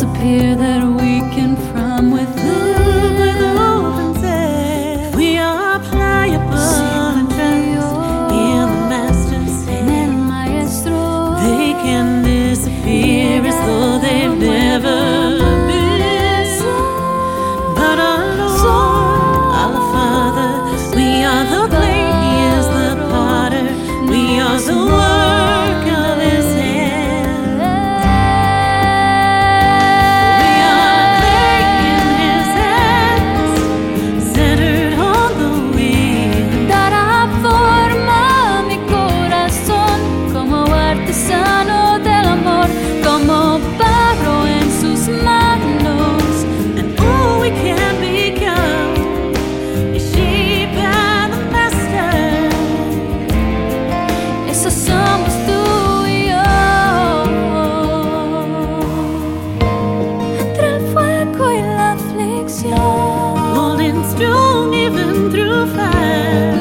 disappear that we can from with open said we are pliable and trust in the masters nel maestro. they can disappear as though they've never been, but our Lord, our Father, we are the clay, He is the potter, we are the work of His hand. We are clay in His hands, centered on the wheel. Dará forma a mi corazón como artesano del amor, como barro en sus manos. And all we can become is sheep and the master. Eso somos tú y yo. Entre el fuego y la aflicción, Holding strong even through fire.